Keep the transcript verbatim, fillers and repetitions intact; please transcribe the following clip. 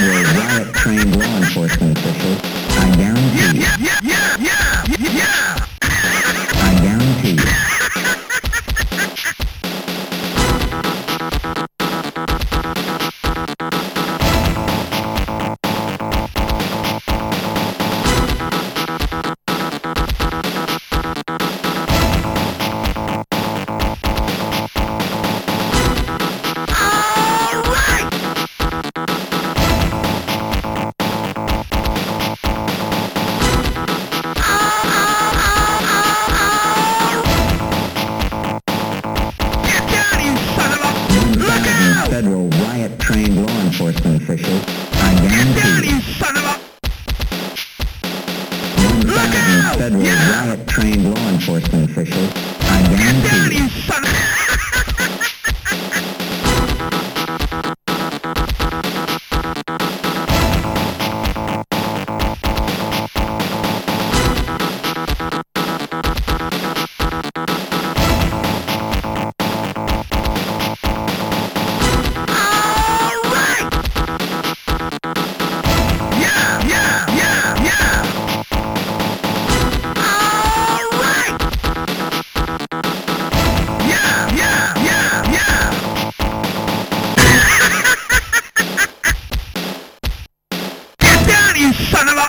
federal riot-trained law enforcement officials, I guarantee you. Yeah, yeah, yeah, yeah, yeah. I guarantee you. Federal riot-trained law enforcement officials, I guarantee you. one thousand federal riot-trained law enforcement officials, I guarantee you.